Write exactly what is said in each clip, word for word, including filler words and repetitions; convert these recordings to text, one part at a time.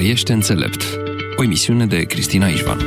Trăiește înțelept. O emisiune de Cristina Ișvan.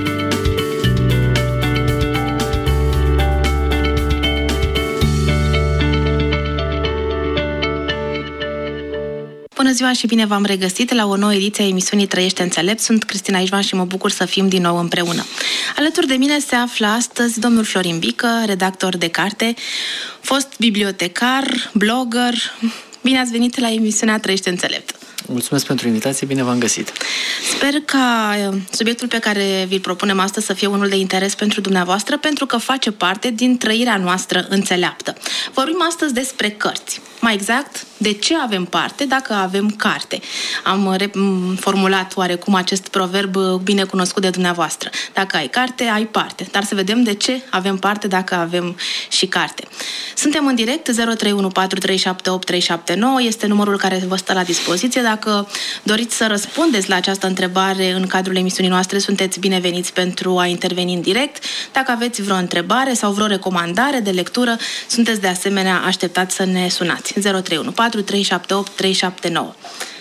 Bună ziua și bine v-am regăsit la o nouă ediție a emisiunii Trăiește înțelept. Sunt Cristina Ișvan și mă bucur să fim din nou împreună. Alături de mine se află astăzi domnul Florin Bică, redactor de carte, fost bibliotecar, blogger. Bine ați venit la emisiunea Trăiește înțelept. Mulțumesc pentru invitație, bine v-am găsit. Sper ca subiectul pe care vi-l propunem astăzi să fie unul de interes pentru dumneavoastră, pentru că face parte din trăirea noastră înțeleaptă. Vorbim astăzi despre cărți. Mai exact, de ce avem parte dacă avem carte. Am formulat oarecum acest proverb bine cunoscut de dumneavoastră. Dacă ai carte, ai parte. Dar să vedem de ce avem parte dacă avem și carte. Suntem în direct, zero trei unu patru trei șapte opt trei șapte nouă este numărul care vă stă la dispoziție. Dacă doriți să răspundeți la această întrebare în cadrul emisiunii noastre, sunteți bineveniți pentru a interveni în direct. Dacă aveți vreo întrebare sau vreo recomandare de lectură, sunteți de asemenea așteptați să ne sunați. zero trei unu patru trei șapte opt trei șapte nouă.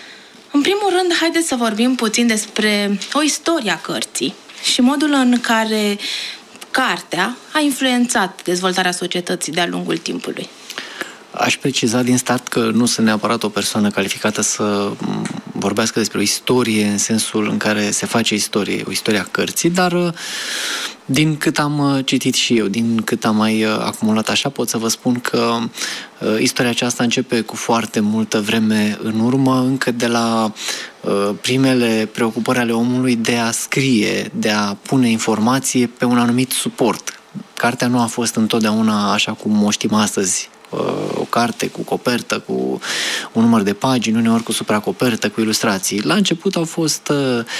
În primul rând, haideți să vorbim puțin despre o istorie a cărții și modul în care cartea a influențat dezvoltarea societății de-a lungul timpului. Aș preciza din start că nu sunt neapărat o persoană calificată să vorbească despre o istorie în sensul în care se face istorie, o istorie a cărții, dar din cât am citit și eu, din cât am mai acumulat așa, pot să vă spun că istoria aceasta începe cu foarte multă vreme în urmă, încă de la primele preocupări ale omului de a scrie, de a pune informație pe un anumit suport. Cartea nu a fost întotdeauna așa cum o știm astăzi, o carte cu copertă, cu un număr de pagini, uneori cu supracopertă, cu ilustrații. La început au fost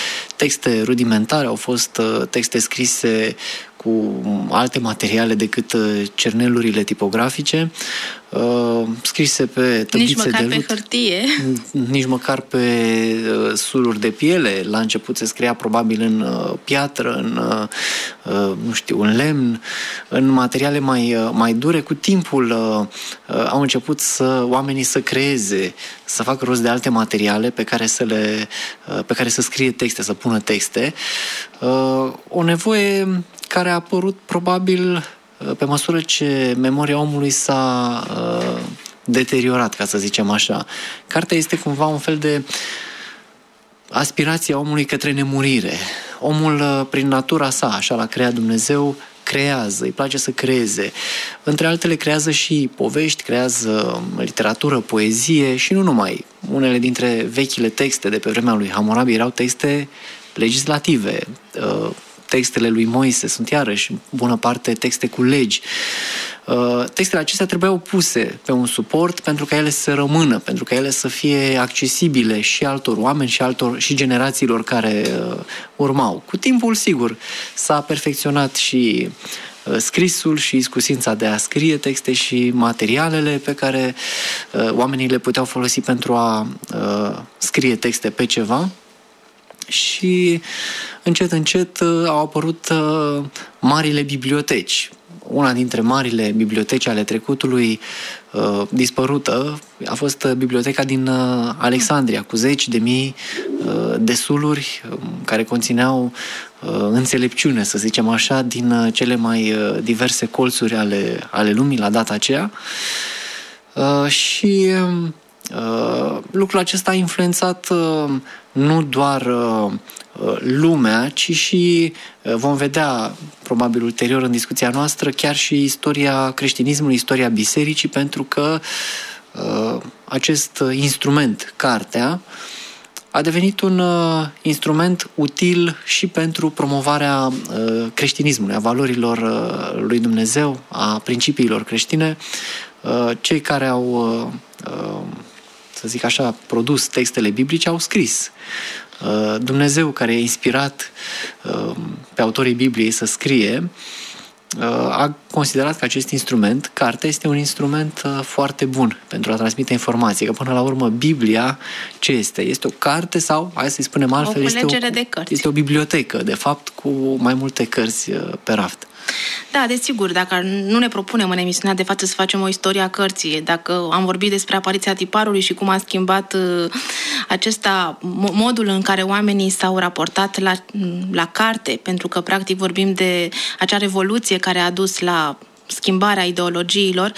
texte rudimentare, au fost texte scrise cu alte materiale decât cernelurile tipografice, scrise pe tăblițe de lut. Nici măcar pe hârtie. Nici măcar pe suluri de piele. La început se scria probabil în piatră, în, nu știu, în lemn, în materiale mai, mai dure. Cu timpul au început să, oamenii să creeze, să facă rost de alte materiale pe care să, le, pe care să scrie texte, să pună texte. O nevoie care a apărut probabil pe măsură ce memoria omului s-a uh, deteriorat, ca să zicem așa. Cartea este cumva un fel de aspirație a omului către nemurire. Omul, uh, prin natura sa, așa l-a creat Dumnezeu, creează, îi place să creeze. Între altele creează și povești, creează literatură, poezie și nu numai. Unele dintre vechile texte de pe vremea lui Hammurabi erau texte legislative. Uh, Textele lui Moise sunt iarăși, bună parte, texte cu legi. Textele acestea trebuiau puse pe un suport pentru ca ele să rămână, pentru ca ele să fie accesibile și altor oameni și, altor, și generațiilor care urmau. Cu timpul, sigur, s-a perfecționat și scrisul și iscusința de a scrie texte și materialele pe care oamenii le puteau folosi pentru a scrie texte pe ceva. Și încet, încet au apărut uh, marile biblioteci. Una dintre marile biblioteci ale trecutului uh, dispărută a fost biblioteca din uh, Alexandria, cu zeci de mii uh, de suluri uh, care conțineau uh, înțelepciune, să zicem așa, din uh, cele mai uh, diverse colțuri ale, ale lumii la data aceea. Uh, și uh, lucrul acesta a influențat uh, nu doar uh, lumea, ci și uh, vom vedea probabil ulterior în discuția noastră chiar și istoria creștinismului, istoria bisericii, pentru că uh, acest instrument, cartea, a devenit un uh, instrument util și pentru promovarea uh, creștinismului, a valorilor uh, lui Dumnezeu, a principiilor creștine. Uh, cei care au uh, uh, să zic așa, produs textele biblice, au scris. Dumnezeu, care a inspirat pe autorii Bibliei să scrie, a considerat că acest instrument, cartea, este un instrument foarte bun pentru a transmite informații. Că până la urmă, Biblia, ce este? Este o carte sau, hai să-i spunem altfel, o este o, de cărți. Este o bibliotecă, de fapt, cu mai multe cărți pe raft. Da, desigur, dacă nu ne propunem în emisiunea de față să facem o istorie a cărții, dacă am vorbit despre apariția tiparului și cum a schimbat acesta, modul în care oamenii s-au raportat la, la carte, pentru că practic vorbim de acea revoluție care a dus la schimbarea ideologiilor.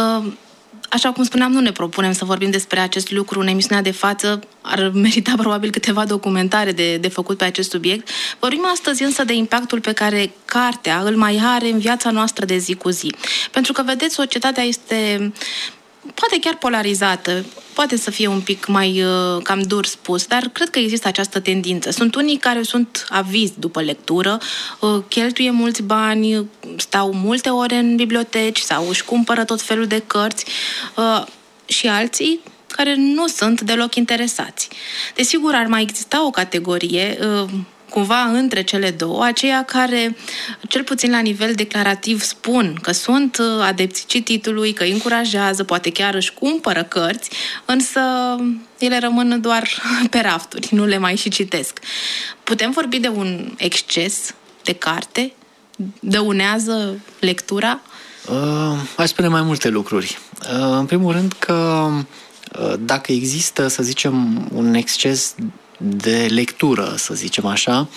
Așa cum spuneam, nu ne propunem să vorbim despre acest lucru în emisiunea de față, ar merita probabil câteva documentare de, de făcut pe acest subiect. Vorbim astăzi însă de impactul pe care cartea îl mai are în viața noastră de zi cu zi. Pentru că, vedeți, societatea este poate chiar polarizată, poate să fie un pic mai uh, cam dur spus, dar cred că există această tendință. Sunt unii care sunt avizi după lectură, uh, cheltuie mulți bani, stau multe ore în biblioteci sau își cumpără tot felul de cărți uh, și alții care nu sunt deloc interesați. Desigur, ar mai exista o categorie uh, cumva între cele două, aceia care, cel puțin la nivel declarativ, spun că sunt adepți cititului, că îi încurajează, poate chiar își cumpără cărți, însă ele rămân doar pe rafturi, nu le mai și citesc. Putem vorbi de un exces de carte? Dăunează lectura? Uh, aș spune mai multe lucruri. Uh, în primul rând că uh, dacă există, să zicem, un exces de lectură, să zicem așa,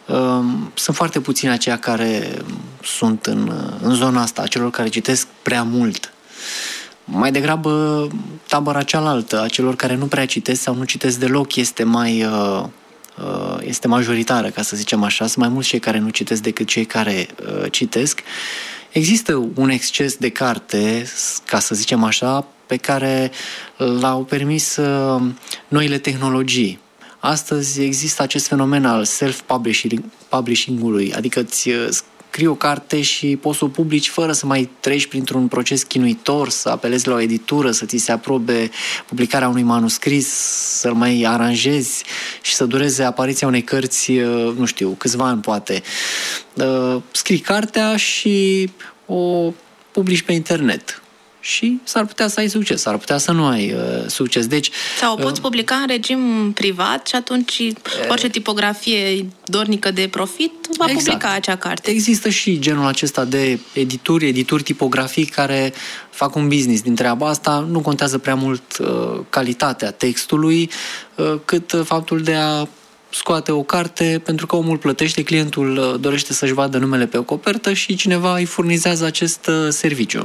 sunt foarte puțini aceia care sunt în, în zona asta, celor care citesc prea mult. Mai degrabă tabăra cealaltă, a celor care nu prea citesc sau nu citesc deloc, este mai este majoritară, ca să zicem așa. Sunt mai mulți cei care nu citesc decât cei care citesc. Există un exces de carte, ca să zicem așa, pe care l-au permis noile tehnologii. Astăzi există acest fenomen al self-publishing-ului, adică îți scrii o carte și poți să o publici fără să mai treci printr-un proces chinuitor, să apelezi la o editură, să ți se aprobe publicarea unui manuscris, să-l mai aranjezi și să dureze apariția unei cărți, nu știu, câțiva ani poate. Scrii cartea și o publici pe internet. Și s-ar putea să ai succes, s-ar putea să nu ai uh, succes. Deci, sau o poți uh, publica în regim privat și atunci uh, orice tipografie dornică de profit va exact. publica acea carte. Există și genul acesta de edituri, edituri tipografii care fac un business din treaba asta. Nu contează prea mult uh, calitatea textului, uh, cât uh, faptul de a scoate o carte, pentru că omul plătește, clientul uh, dorește să-și vadă numele pe o copertă și cineva îi furnizează acest uh, serviciu.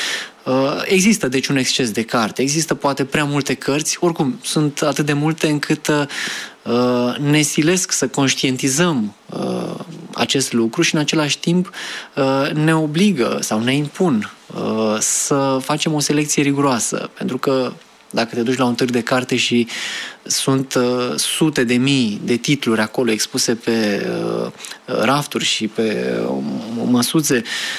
Există, deci, un exces de carte, există poate prea multe cărți, oricum, sunt atât de multe încât uh, ne silesc să conștientizăm uh, acest lucru și, în același timp, uh, ne obligă sau ne impun uh, să facem o selecție riguroasă, pentru că dacă te duci la un târg de carte și sunt uh, sute de mii de titluri acolo expuse pe uh, rafturi și pe uh, măsuțe,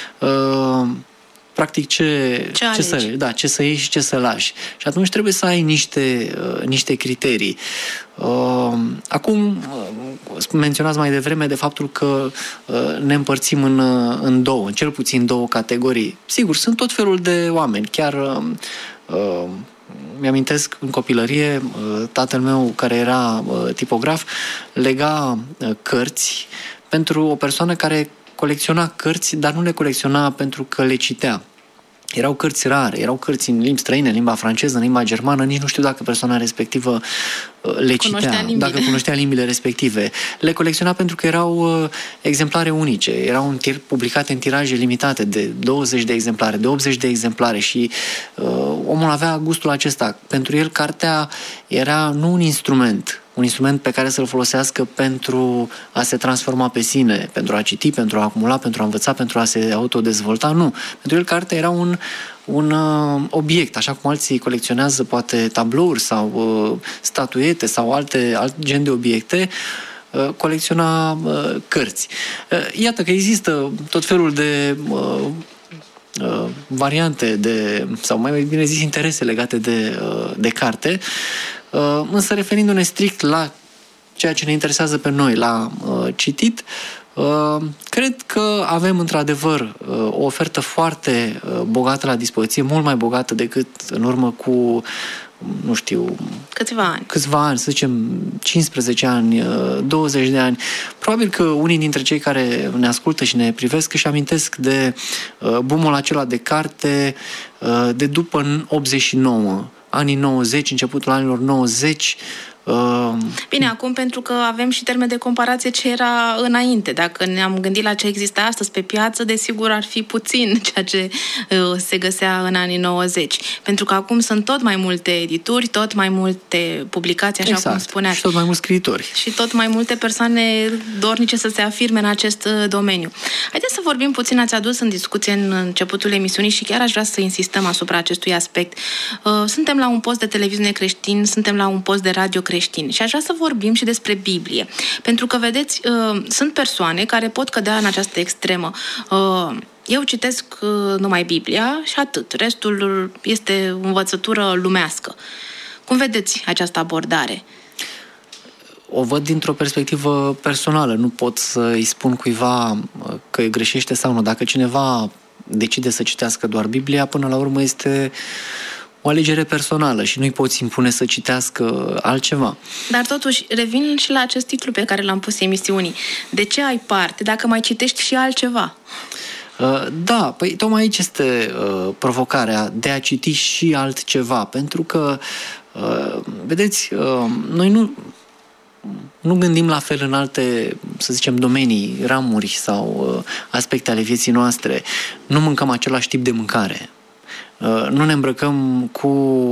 uh, practic ce, ce, ce, să, da, ce să iei și ce să lași. Și atunci trebuie să ai niște, uh, niște criterii. Uh, acum, uh, menționați mai devreme de faptul că uh, ne împărțim în, uh, în două, în cel puțin două categorii. Sigur, sunt tot felul de oameni. Chiar uh, uh, mi-amintesc în copilărie, uh, tatăl meu, care era uh, tipograf, lega uh, cărți pentru o persoană care colecționa cărți, dar nu le colecționa pentru că le citea. Erau cărți rare, erau cărți în limbi străine, în limba franceză, în limba germană, nici nu știu dacă persoana respectivă le citea, dacă cunoștea limbile respective. Le colecționa pentru că erau uh, exemplare unice, erau în tir- publicate în tiraje limitate de douăzeci de exemplare, de optzeci de exemplare și uh, omul avea gustul acesta. Pentru el, cartea era nu un instrument, un instrument pe care să-l folosească pentru a se transforma pe sine, pentru a citi, pentru a acumula, pentru a învăța, pentru a se autodezvolta, nu. Pentru el, cartea era un, un uh, obiect, așa cum alții colecționează poate tablouri sau uh, statuete sau alte alt gen de obiecte, uh, colecționa uh, cărți. Uh, iată că există tot felul de uh, uh, variante de, sau mai bine zis, interese legate de, uh, de carte, uh, însă referindu-ne strict la ceea ce ne interesează pe noi, la uh, citit, Uh, cred că avem într-adevăr uh, o ofertă foarte uh, bogată la dispoziție, mult mai bogată decât în urmă cu, nu știu, câțiva ani. Câțiva ani, să zicem cincisprezece ani, uh, douăzeci de ani. Probabil că unii dintre cei care ne ascultă și ne privesc își amintesc de uh, boom-ul acela de carte uh, de după optzeci și nouă, anii nouăzeci, începutul anilor nouăzeci. Bine, acum pentru că avem și termen de comparație ce era înainte. Dacă ne-am gândit la ce exista astăzi pe piață, desigur ar fi puțin ceea ce se găsea în anii nouăzeci. Pentru că acum sunt tot mai multe edituri, tot mai multe publicații, așa exact. cum spuneați. Și tot mai mulți scriitori. Și tot mai multe persoane dornice să se afirme în acest domeniu. Haideți să vorbim puțin, ați adus în discuție în începutul emisiunii și chiar aș vrea să insistăm asupra acestui aspect. Suntem la un post de televiziune creștin, suntem la un post de radio creștin și aș vrea să vorbim și despre Biblie. Pentru că, vedeți, sunt persoane care pot cădea în această extremă. Eu citesc numai Biblia și atât. Restul este învățătură lumească. Cum vedeți această abordare? O văd dintr-o perspectivă personală. Nu pot să-i spun cuiva că greșește sau nu. Dacă cineva decide să citească doar Biblia, până la urmă este o alegere personală și nu-i poți impune să citească altceva. Dar totuși, revin și la acest titlu pe care l-am pus emisiunii. De ce ai parte dacă mai citești și altceva? Da, păi tocmai aici este uh, provocarea de a citi și altceva, pentru că, uh, vedeți, uh, noi nu, nu gândim la fel în alte, să zicem, domenii, ramuri sau uh, aspecte ale vieții noastre. Nu mâncăm același tip de mâncare. Uh, nu ne îmbrăcăm cu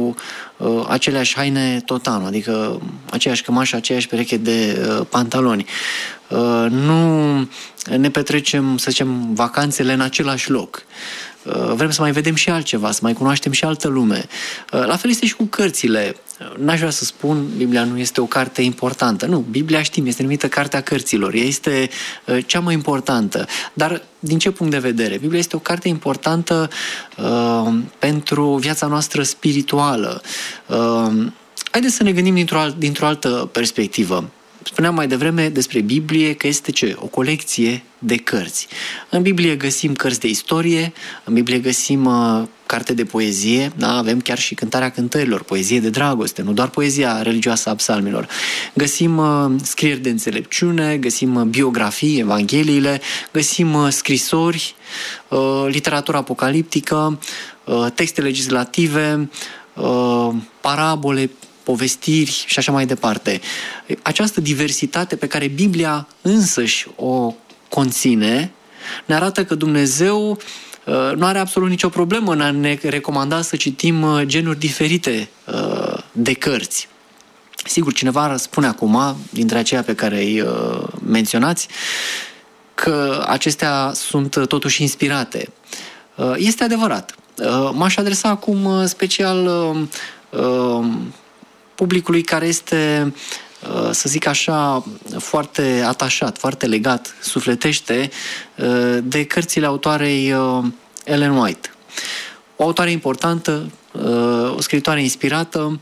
uh, aceleași haine tot anul, adică aceeași cămașă, aceeași pereche de uh, pantaloni. Uh, nu ne petrecem, să zicem, vacanțele în același loc. Uh, vrem să mai vedem și altceva, să mai cunoaștem și altă lume. Uh, la fel este și cu cărțile. N-aș vrea să spun, Biblia nu este o carte importantă. Nu, Biblia știm, este numită Cartea Cărților. Ea este uh, cea mai importantă. Dar din ce punct de vedere? Biblia este o carte importantă uh, pentru viața noastră spirituală. Uh, haideți să ne gândim dintr-o, alt, dintr-o altă perspectivă. Spuneam mai devreme despre Biblie că este ce? O colecție de cărți. În Biblie găsim cărți de istorie, în Biblie găsim uh, carte de poezie, da? Avem chiar și Cântarea Cântărilor, poezie de dragoste, nu doar poezia religioasă a psalmilor. Găsim uh, scrieri de înțelepciune, găsim uh, biografii, evangheliile, găsim uh, scrisori, uh, literatură apocaliptică, uh, texte legislative, uh, parabole, povestiri și așa mai departe. Această diversitate pe care Biblia însăși o conține ne arată că Dumnezeu uh, nu are absolut nicio problemă în a ne recomanda să citim uh, genuri diferite uh, de cărți. Sigur, cineva spune acum, dintre aceia pe care îi uh, menționați, că acestea sunt totuși inspirate. Uh, este adevărat. Uh, m-aș adresa acum uh, special uh, uh, publicului care este, să zic așa, foarte atașat, foarte legat, sufletește de cărțile autoarei Ellen White. O autoare importantă, o scriitoare inspirată.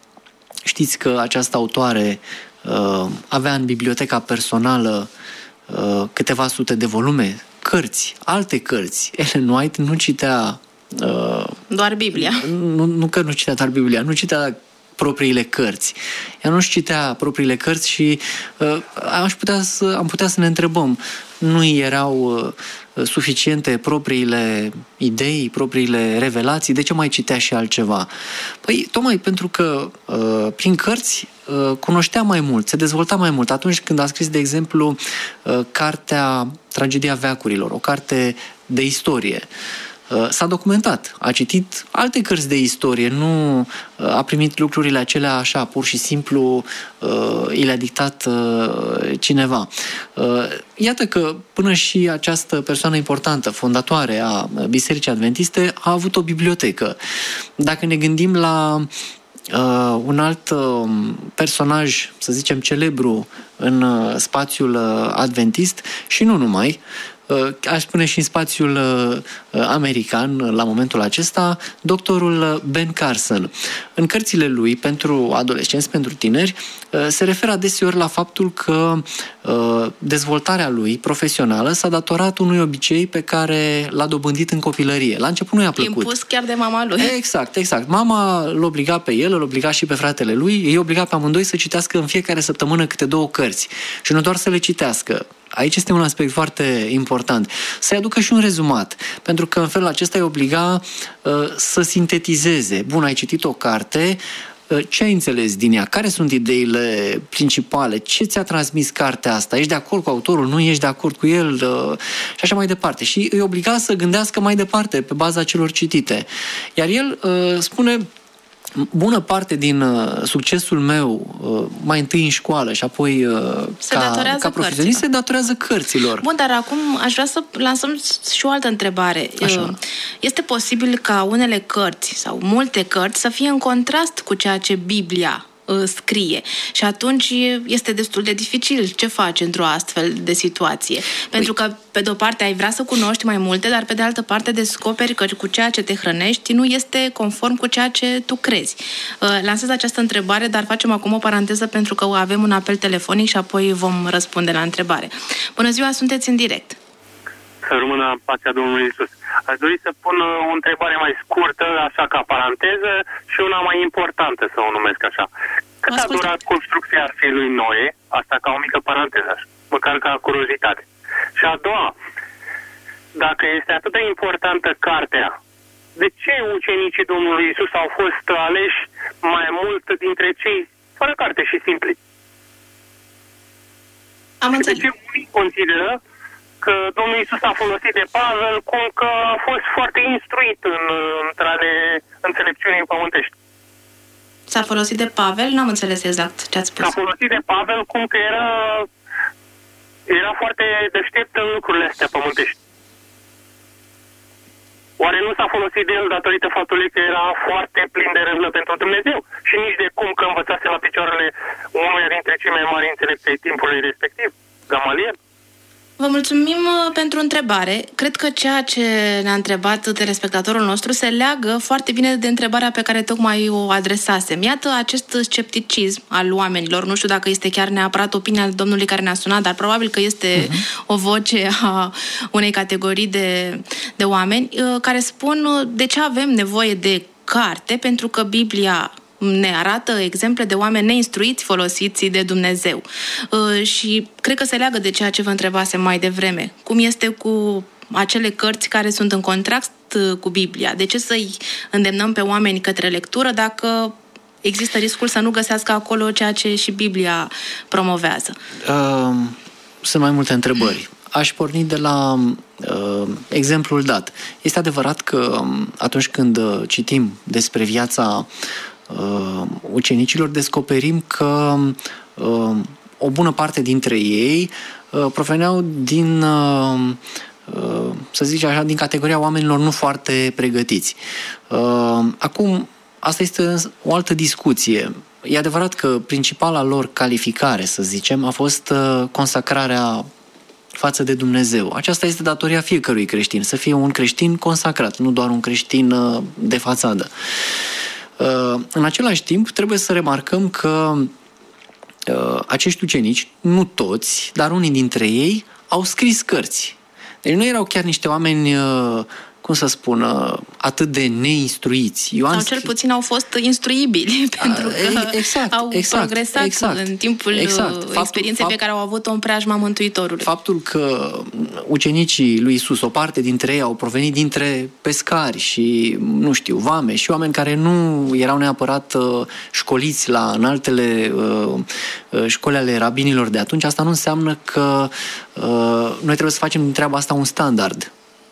Știți că această autoare avea în biblioteca personală câteva sute de volume, cărți, alte cărți. Ellen White nu citea... Doar Biblia. Nu, nu că nu citea doar Biblia, nu citea propriile cărți. Ea nu-și citea propriile cărți și uh, aș putea să, am putea să ne întrebăm, nu erau uh, suficiente propriile idei, propriile revelații, de ce mai citea și altceva? Păi, tocmai pentru că uh, prin cărți uh, cunoștea mai mult, se dezvolta mai mult. Atunci când a scris, de exemplu, uh, cartea Tragedia veacurilor, o carte de istorie, s-a documentat, a citit alte cărți de istorie, nu a primit lucrurile acelea așa, pur și simplu i le-a dictat cineva. Iată că până și această persoană importantă, fondatoare a Bisericii Adventiste, a avut o bibliotecă. Dacă ne gândim la Uh, un alt uh, personaj, să zicem, celebru în uh, spațiul uh, adventist și nu numai, uh, aș spune și în spațiul uh, american la momentul acesta, doctorul Ben Carson. În cărțile lui pentru adolescenți, pentru tineri, uh, se referă adeseori la faptul că uh, dezvoltarea lui profesională s-a datorat unui obicei pe care l-a dobândit în copilărie. La început nu i-a plăcut. Impus chiar de mama lui. Exact, exact. Mama l-a obligat pe el, îl obliga și pe fratele lui, îi obliga pe amândoi să citească în fiecare săptămână câte două cărți. Și nu doar să le citească. Aici este un aspect foarte important. Să-i aducă și un rezumat. Pentru că în felul acesta îi obliga uh, să sintetizeze. Bun, ai citit o carte, ce ai înțeles din ea? Care sunt ideile principale? Ce ți-a transmis cartea asta? Ești de acord cu autorul? Nu ești de acord cu el? Și așa mai departe. Și îi obliga să gândească mai departe pe baza celor citite. Iar el spune: bună parte din uh, succesul meu, uh, mai întâi în școală și apoi uh, ca, ca profesionist, se datorează cărților. Bun, dar acum aș vrea să lansăm și o altă întrebare. Așa. Este posibil ca unele cărți sau multe cărți să fie în contrast cu ceea ce Biblia scrie. Și atunci este destul de dificil ce faci într-o astfel de situație. Pentru că, pe de-o parte, ai vrea să cunoști mai multe, dar pe de altă parte descoperi că cu ceea ce te hrănești nu este conform cu ceea ce tu crezi. Lansez această întrebare, dar facem acum o paranteză pentru că avem un apel telefonic și apoi vom răspunde la întrebare. Bună ziua, sunteți în direct. Să rămână pacea Domnului Iisus. Aș dori să pun o întrebare mai scurtă, așa ca paranteză, și una mai importantă, să o numesc așa. Cât a durat construcția arcei lui Noe? Asta ca o mică paranteză, așa, măcar ca curiozitate. Și a doua, dacă este atât de importantă cartea, de ce ucenicii Domnului Iisus au fost aleși mai mult dintre cei fără carte și simpli? Am și înțeles. de ce unii consideră că Domnul Iisus a folosit de Pavel cum că a fost foarte instruit în întrale înțelepciunii pământești. S-a folosit de Pavel? N-am înțeles exact ce ați spus. S-a folosit de Pavel cum că era, era foarte deștept în lucrurile astea pământești. Oare nu s-a folosit de el datorită faptului că era foarte plin de râvnă pentru Dumnezeu și nici de cum că învățase la picioarele unuia dintre cei mai mari înțelepți ai timpului respectiv, Gamaliel? Vă mulțumim pentru întrebare. Cred că ceea ce ne-a întrebat telespectatorul nostru se leagă foarte bine de întrebarea pe care tocmai o adresasem. Iată acest scepticism al oamenilor. Nu știu dacă este chiar neapărat opinia domnului care ne-a sunat, dar probabil că este uh-huh. o voce a unei categorii de, de oameni care spun de ce avem nevoie de carte, pentru că Biblia ne arată exemple de oameni neinstruiți folosiți de Dumnezeu. Uh, și cred că se leagă de ceea ce vă întrebasem mai devreme. Cum este cu acele cărți care sunt în contrast cu Biblia? De ce să-i îndemnăm pe oameni către lectură dacă există riscul să nu găsească acolo ceea ce și Biblia promovează? Uh, sunt mai multe întrebări. Aș porni de la uh, exemplul dat. Este adevărat că atunci când citim despre viața Uh, ucenicilor, descoperim că uh, o bună parte dintre ei uh, proveneau din, uh, uh, să zic așa, din categoria oamenilor nu foarte pregătiți. Uh, acum, asta este o altă discuție. E adevărat că principala lor calificare, să zicem, a fost uh, consacrarea față de Dumnezeu. Aceasta este datoria fiecărui creștin, să fie un creștin consacrat, nu doar un creștin uh, de fațadă. În același timp, trebuie să remarcăm că acești ucenici, nu toți, dar unii dintre ei, au scris cărți. Deci nu erau chiar niște oameni, cum să spun, atât de neinstruiți. Ioan Sau cel puțin au fost instruibili, pentru că exact, au exact, progresat exact, în timpul exact. experienței Faptul, pe care au avut-o în preajma Mântuitorului. Faptul că ucenicii lui Iisus, o parte dintre ei au provenit dintre pescari și, nu știu, vame și oameni care nu erau neapărat școliți la înaltele școli ale rabinilor de atunci, asta nu înseamnă că noi trebuie să facem din treaba asta un standard.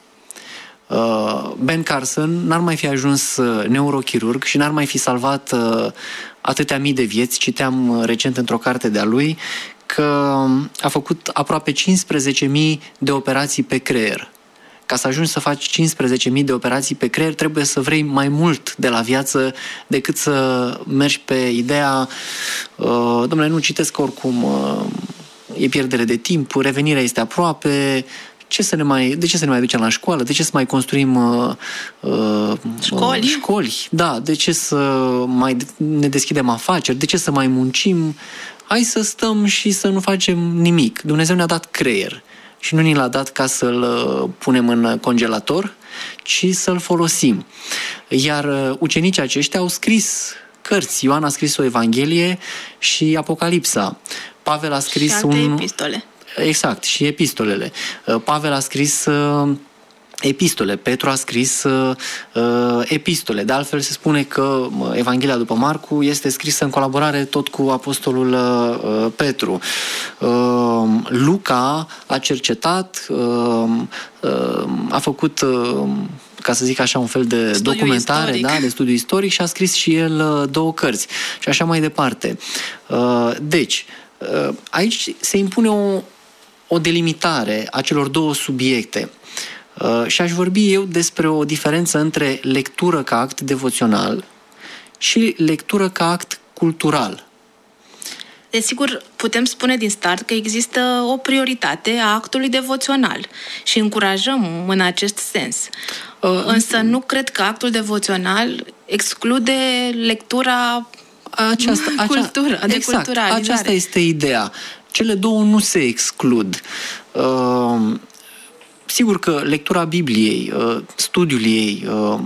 Ben Carson n-ar mai fi ajuns neurochirurg și n-ar mai fi salvat atâtea mii de vieți. Citeam recent într-o carte de-a lui că a făcut aproape cincisprezece mii de operații pe creier. Ca să ajungi să faci cincisprezece mii de operații pe creier, trebuie să vrei mai mult de la viață decât să mergi pe ideea dom'le, nu citesc oricum, e pierdere de timp, revenirea este aproape. Ce să ne mai, de ce să ne mai ducem la școală? De ce să mai construim uh, uh, școli? școli? Da, de ce să mai ne deschidem afaceri? De ce să mai muncim? Hai să stăm și să nu facem nimic. Dumnezeu ne-a dat creier și nu ni l-a dat ca să-l punem în congelator, ci să-l folosim. Iar ucenicii aceștia au scris cărți. Ioan a scris o Evanghelie și Apocalipsa. Pavel a scris și alte un... epistole. Exact, și epistolele. Pavel a scris epistole. Petru a scris uh, epistole. De altfel se spune că Evanghelia după Marcu este scrisă în colaborare tot cu apostolul uh, Petru. Uh, Luca a cercetat, uh, uh, a făcut, uh, ca să zic așa, un fel de studiu documentare, da, de studiu istoric și a scris și el uh, două cărți și așa mai departe. Uh, deci, uh, aici se impune o, o delimitare a celor două subiecte. Uh, și aș vorbi eu despre o diferență între lectură ca act devoțional și lectură ca act cultural. Desigur, putem spune din start că există o prioritate a actului devoțional și încurajăm în acest sens. Uh, Însă nu cred că actul devoțional exclude lectura aceasta, cultură, acea, de exact, culturalizare. Aceasta este ideea. Cele două nu se exclud. Uh, Sigur că lectura Bibliei, studiul ei,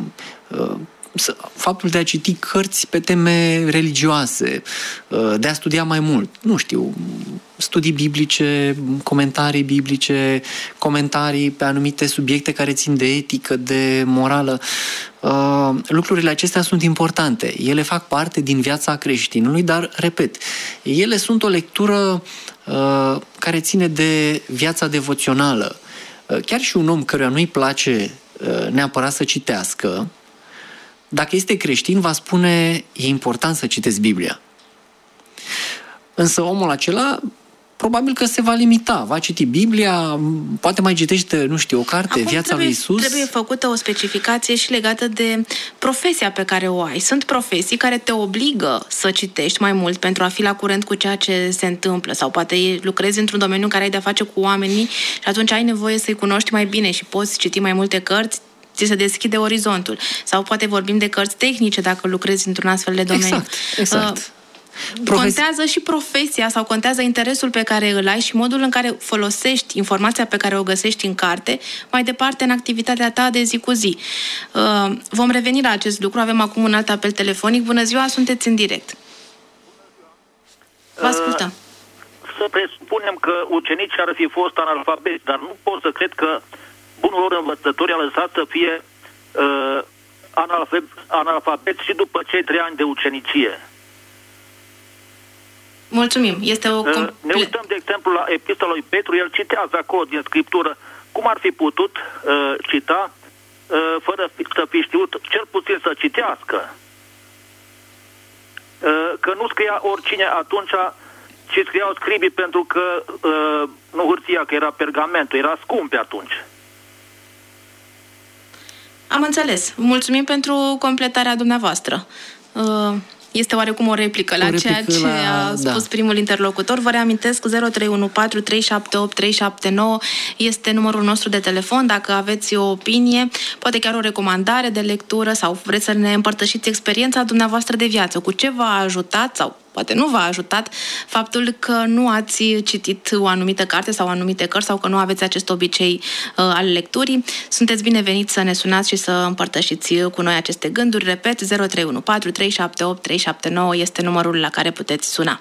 faptul de a citi cărți pe teme religioase, de a studia mai mult, nu știu, studii biblice, comentarii biblice, comentarii pe anumite subiecte care țin de etică, de morală, lucrurile acestea sunt importante. Ele fac parte din viața creștinului, dar, repet, ele sunt o lectură care ține de viața devoțională. Chiar și un om căruia nu-i place neapărat să citească, dacă este creștin, va spune, e important să citești Biblia. Însă omul acela probabil că se va limita, va citi Biblia, poate mai citește, nu știu, o carte, Acum Viața trebuie, lui Iisus. Trebuie făcută o specificație și legată de profesia pe care o ai. Sunt profesii care te obligă să citești mai mult pentru a fi la curent cu ceea ce se întâmplă sau poate lucrezi într-un domeniu în care ai de-a face cu oamenii și atunci ai nevoie să-i cunoști mai bine și poți citi mai multe cărți, ți se deschide orizontul. Sau poate vorbim de cărți tehnice dacă lucrezi într-un astfel de domeniu. Exact, exact. Uh, Profes... Contează și profesia sau contează interesul pe care îl ai și modul în care folosești informația pe care o găsești în carte mai departe în activitatea ta de zi cu zi. Uh, vom reveni la acest lucru. Avem acum un alt apel telefonic. Bună ziua, sunteți în direct. Vă ascultăm. Uh, să presupunem că ucenicii ar fi fost analfabeti, dar nu pot să cred că bunul lor învățători a lăsat să fie uh, analfabeti și după cei trei ani de ucenicie. Mulțumim. Este o comple- Ne uităm, de exemplu, la epistola lui Petru. El citează acolo din Scriptură cum ar fi putut uh, cita uh, fără să fi știut cel puțin să citească. Uh, că nu scria oricine atunci, ci scriau scribii pentru că uh, nu hârtia, că era pergamentul, era scump pe atunci. Am înțeles. Mulțumim pentru completarea dumneavoastră. Uh... Este oarecum o replică la o replică ceea ce la... a spus da. primul interlocutor. Vă reamintesc, zero trei unu patru trei șapte opt trei șapte nouă este numărul nostru de telefon. Dacă aveți o opinie, poate chiar o recomandare de lectură sau vreți să ne împărtășiți experiența dumneavoastră de viață, cu ce v-a ajutat sau poate nu v-a ajutat faptul că nu ați citit o anumită carte sau anumite cărți sau că nu aveți acest obicei uh, al lecturii. Sunteți bineveniți să ne sunați și să împărtășiți cu noi aceste gânduri. Repet, zero trei unu patru trei șapte opt trei șapte nouă este numărul la care puteți suna.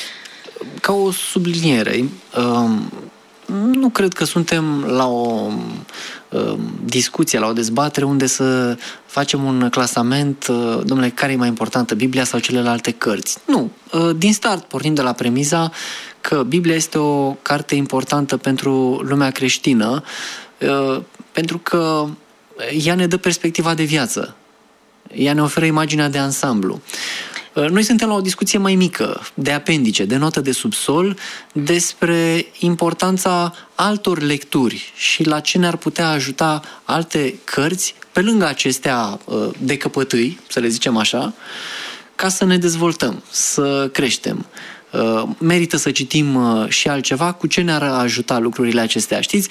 Ca o subliniere, uh, nu cred că suntem la o uh, discuție, la o dezbatere unde să facem un clasament, uh, domnule, care e mai importantă, Biblia sau celelalte cărți. Nu. Uh, din start pornim de la premiza că Biblia este o carte importantă pentru lumea creștină, uh, pentru că ea ne dă perspectiva de viață. Ea ne oferă imaginea de ansamblu. Noi suntem la o discuție mai mică, de apendice, de notă de subsol, despre importanța altor lecturi și la ce ne-ar putea ajuta alte cărți, pe lângă acestea de căpătâi, să le zicem așa, ca să ne dezvoltăm, să creștem. Merită să citim și altceva, cu ce ne-ar ajuta lucrurile acestea. Știți,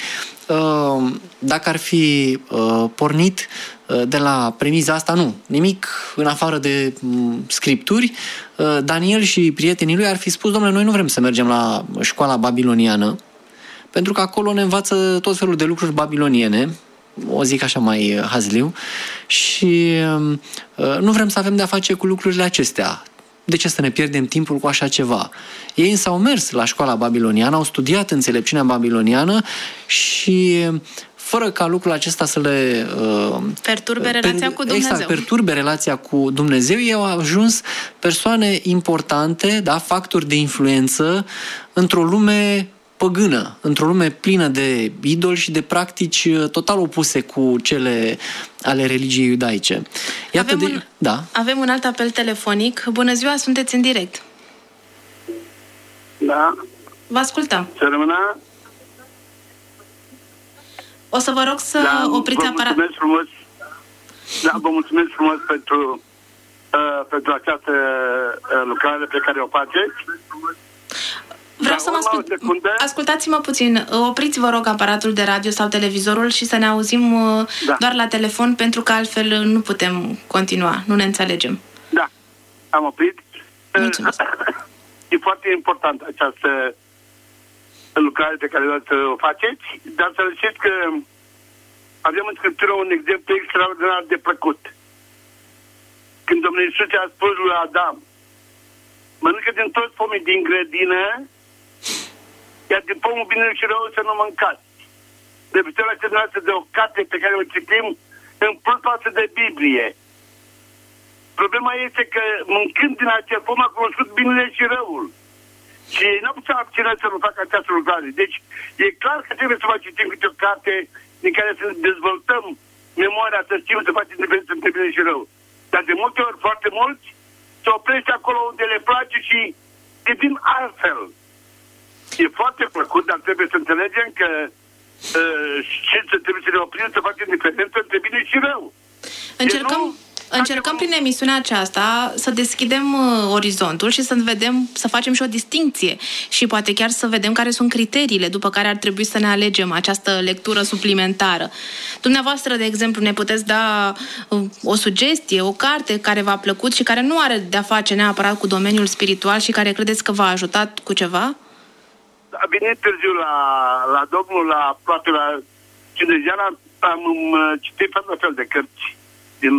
dacă ar fi pornit de la premiza asta, nu, nimic în afară de scripturi, Daniel și prietenii lui ar fi spus, domnule, noi nu vrem să mergem la școala babiloniană, pentru că acolo ne învață tot felul de lucruri babiloniene, o zic așa mai hazliu, și nu vrem să avem de-a face cu lucrurile acestea. De ce să ne pierdem timpul cu așa ceva? Ei însă au mers la școala babiloniană, au studiat înțelepciunea babiloniană și fără ca lucrul acesta să le... Uh, perturbe relația per, cu Dumnezeu. Exact, perturbe relația cu Dumnezeu. Ei au ajuns persoane importante, da, factori de influență într-o lume păgână, într-o lume plină de idoli și de practici total opuse cu cele ale religiei iudaice. Iată avem, de... un, da. avem un alt apel telefonic. Bună ziua, sunteți în direct. Da. Vă ascultăm. Să rămână. O să vă rog să da, opriți vă aparatul. Mulțumesc frumos. Da, vă mulțumesc frumos pentru, uh, pentru această uh, lucrare pe care o faceți. Vreau da, să mă ascult... Ascultați-mă puțin. Opriți, vă rog, aparatul de radio sau televizorul și să ne auzim uh, da. doar la telefon, pentru că altfel nu putem continua. Nu ne înțelegem. Da, am oprit. Mulțumesc. E foarte important această lucrare pe care o faceți, dar să știți că avem în Scriptură un exemplu extraordinar de plăcut. Când Domnul Iisus a spus lui Adam: mănâncă din toți pomii din grădină, iar din pomul bine și rău să nu mâncați. De obicei la dumneavoastră de o carte pe care o citim în plus față de Biblie. Problema este că mâncând din acel pom a cunoscut binele și răul. Și nu putea abține să nu facă această lucrare. Deci e clar că trebuie să mai citim câte o carte din care să dezvoltăm memoria, să știm să facem diferență între bine și rău. Dar de multe ori, foarte mulți, se oprește acolo unde le place și devin altfel. E foarte plăcut, dar trebuie să înțelegem că uh, și să trebuie să ne oprim să facem diferență între bine și rău. Încercăm... Nu, Încercăm prin emisiunea aceasta să deschidem uh, orizontul și să vedem, să facem și o distincție și poate chiar să vedem care sunt criteriile după care ar trebui să ne alegem această lectură suplimentară. Dumneavoastră, de exemplu, ne puteți da uh, o sugestie, o carte care v-a plăcut și care nu are de-a face neapărat cu domeniul spiritual și care credeți că v-a ajutat cu ceva? A venit târziu la, la domnul, la aproape la cincizeci am, am uh, citit fel de fel de cărți din,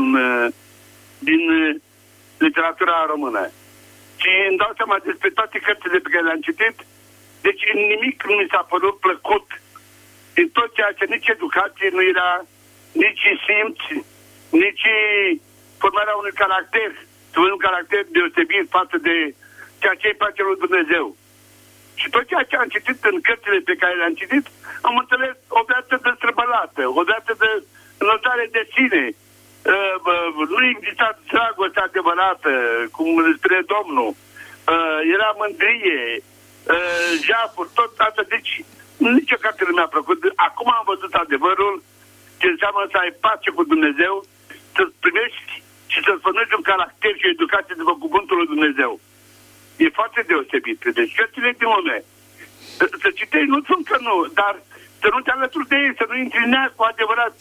din literatura română. Și îmi dau seama despre toate cărțile pe care le-am citit, deci nimic nu mi s-a părut plăcut din tot ceea ce nici educație nu era, nici simț, nici formarea unui caracter, un caracter deosebit față de ceea ce îi place lui Dumnezeu. Și tot ceea ce am citit în cărțile pe care le-am citit, am înțeles o viață destrăbălată, o viață de înălțare de sine. Uh, uh, nu exista dragoste adevărată, cum spune Domnul. Uh, era mândrie, uh, jafuri, tot asta. Deci, nicio carte nu mi-a plăcut. Acum am văzut adevărul, ce înseamnă să ai pace cu Dumnezeu, să-ți primești și să-ți formești un caracter și o educație după cuvântul lui Dumnezeu. E foarte deosebit. Deci, cărțile din lume. Să citești, nu spun că nu, dar să nu te alături de ei, să nu intri în ea cu adevărat.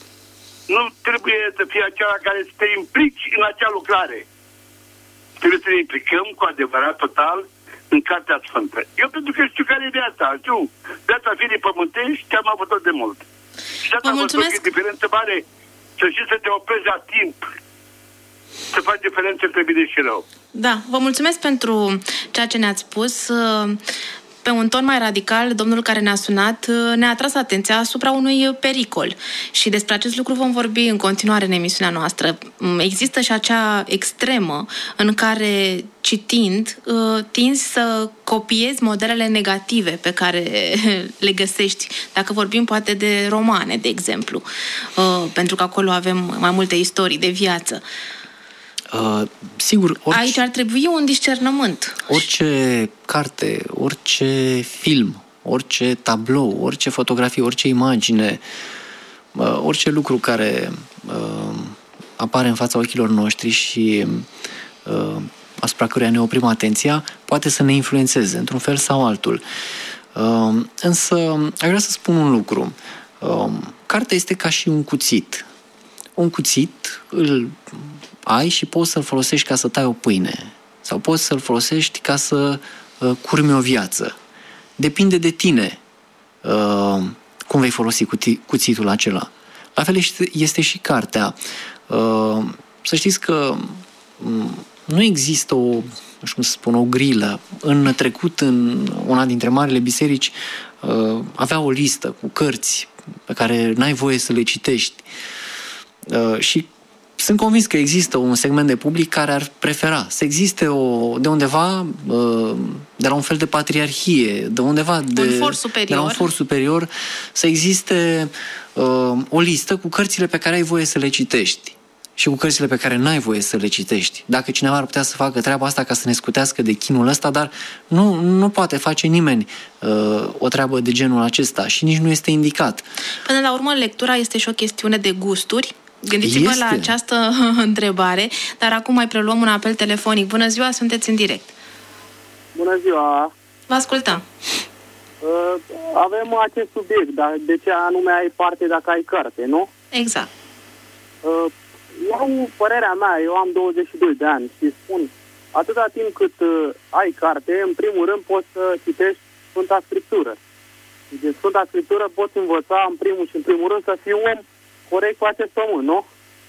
Nu trebuie să fie acela care să te implici în acea lucrare. Trebuie să ne implicăm cu adevărat total în Cartea Sfântă. Eu pentru că știu care e viața. Știu, viața firii pământești am avut-o de mult. Și asta am văzut că e diferență mare să știi să te oprești la timp. Să faci diferență între bine și rău. Da, vă mulțumesc pentru ceea ce ne-ați spus. Pe un ton mai radical, domnul care ne-a sunat ne-a atras atenția asupra unui pericol și despre acest lucru vom vorbi în continuare în emisiunea noastră. Există și acea extremă în care, citind, tinzi să copiezi modelele negative pe care le găsești, dacă vorbim poate de romane, de exemplu, pentru că acolo avem mai multe istorii de viață. Uh, sigur, orice, aici ar trebui un discernământ. Orice carte, orice film, orice tablou, orice fotografie, orice imagine, uh, orice lucru care uh, apare în fața ochilor noștri și uh, asupra căruia ne oprim atenția, poate să ne influențeze într-un fel sau altul. Uh, însă, aș vrea să spun un lucru. Uh, cartea este ca și un cuțit. Un cuțit îl ai și poți să-l folosești ca să tai o pâine sau poți să-l folosești ca să uh, curmi o viață. Depinde de tine uh, cum vei folosi cuti- cuțitul acela. La fel este, este și cartea. Uh, să știți că um, nu există o, nu știu cum să spun, o grilă. În trecut, în una dintre marile biserici, uh, avea o listă cu cărți pe care n-ai voie să le citești. Și sunt convins că există un segment de public care ar prefera să existe o, de undeva, de la un fel de patriarhie, de undeva, de, un for superior. de la un for superior, să existe o listă cu cărțile pe care ai voie să le citești și cu cărțile pe care n-ai voie să le citești. Dacă cineva ar putea să facă treaba asta ca să ne scutească de chinul ăsta, dar nu, nu poate face nimeni uh, o treabă de genul acesta și nici nu este indicat. Până la urmă, lectura este și o chestiune de gusturi. Gândiți-vă este. la această întrebare, dar acum mai preluăm un apel telefonic. Bună ziua, sunteți în direct. Bună ziua. Vă ascultăm. Uh, avem acest subiect, dar de ce anume ai parte dacă ai carte, nu? Exact. Uh, eu, părerea mea, eu am douăzeci și doi de ani și spun, atâta timp cât uh, ai carte, în primul rând poți să citești Sfânta Scriptură. Din Sfânta Scriptură poți învăța, în primul și în primul rând, să fii om corect cu acest pământ, nu?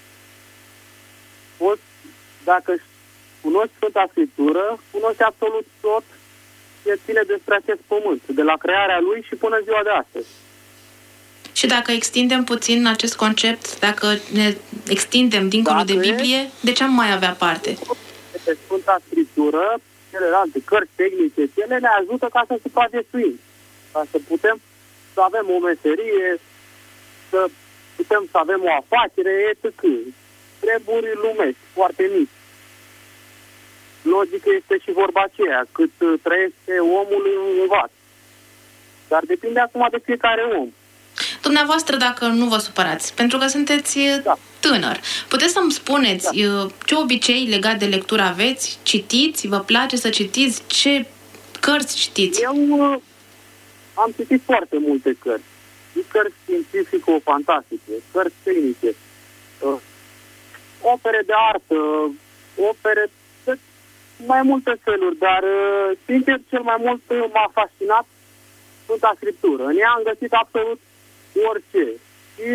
Poți, dacă cunoști Sfânta Scriptură, cunoști absolut tot ce ține despre acest pământ, de la crearea lui și până ziua de astăzi. Și dacă extindem puțin acest concept, dacă ne extindem dincolo dacă de Biblie, e, de ce am mai avea parte? De Sfânta Scriptură, celelalte cărți tehnice, ele ne ajută ca să supraviețuim, ca să putem să avem o meserie, să putem să avem o afacere, et cetera. Treburi lumești, foarte mici. Logică este și vorba aceea, cât trăiește omul învață. Dar depinde acum de fiecare om. Dumneavoastră, dacă nu vă supărați, pentru că sunteți da. tânăr, puteți să-mi spuneți da. ce obicei legat de lectură aveți? Citiți? Vă place să citiți? Ce cărți citiți? Eu uh, am citit foarte multe cărți. Cărți științifico-fantastice, cărți tehnice, uh, opere de artă, opere de mai multe feluri, dar, uh, sincer, cel mai mult m-a fascinat Sfânta Scriptură. În ea am găsit absolut orice. Și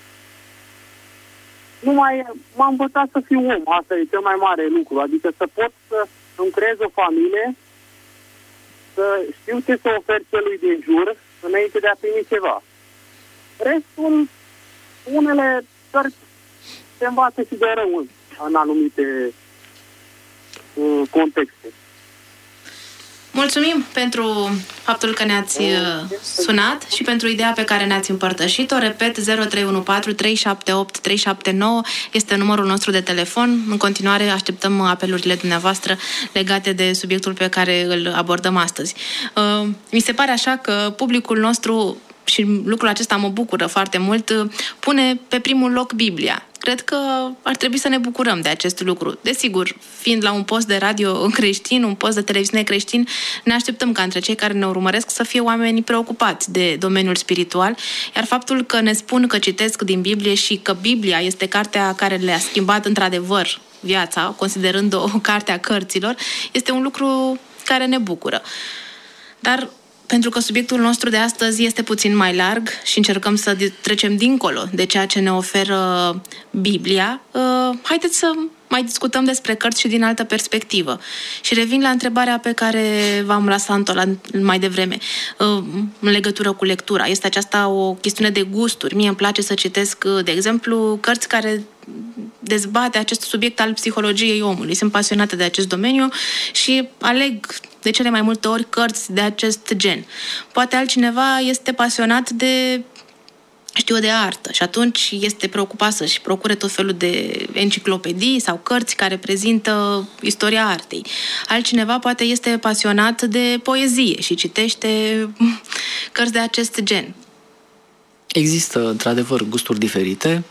numai m-am învățat să fiu om. Asta e cel mai mare lucru. Adică să pot să îmi creez o familie, să știu ce să ofer celui din jur înainte de a primi ceva. Restul, unele cărți se învață și de rău în anumite uh, contexte. Mulțumim pentru faptul că ne-ați sunat și pentru ideea pe care ne-ați împărtășit-o. Repet, zero trei unu patru trei șapte opt trei șapte nouă este numărul nostru de telefon. În continuare așteptăm apelurile dumneavoastră legate de subiectul pe care îl abordăm astăzi. Mi se pare așa că publicul nostru, și lucrul acesta mă bucură foarte mult, pune pe primul loc Biblia. Cred că ar trebui să ne bucurăm de acest lucru. Desigur, fiind la un post de radio creștin, un post de televiziune creștin, ne așteptăm ca între cei care ne urmăresc să fie oameni preocupați de domeniul spiritual, iar faptul că ne spun că citesc din Biblie și că Biblia este cartea care le-a schimbat într-adevăr viața, considerând-o o carte a cărților, este un lucru care ne bucură. Dar pentru că subiectul nostru de astăzi este puțin mai larg și încercăm să trecem dincolo de ceea ce ne oferă Biblia, haideți să mai discutăm despre cărți și din altă perspectivă. Și revin la întrebarea pe care v-am lăsat-o mai devreme, în legătură cu lectura. Este aceasta o chestiune de gusturi. Mie îmi place să citesc, de exemplu, cărți care dezbate acest subiect al psihologiei omului. Sunt pasionată de acest domeniu și aleg de cele mai multe ori cărți de acest gen. Poate altcineva este pasionat de, știu, de artă și atunci este preocupat să-și procure tot felul de enciclopedii sau cărți care prezintă istoria artei. Altcineva poate este pasionat de poezie și citește cărți de acest gen. Există, într-adevăr, gusturi diferite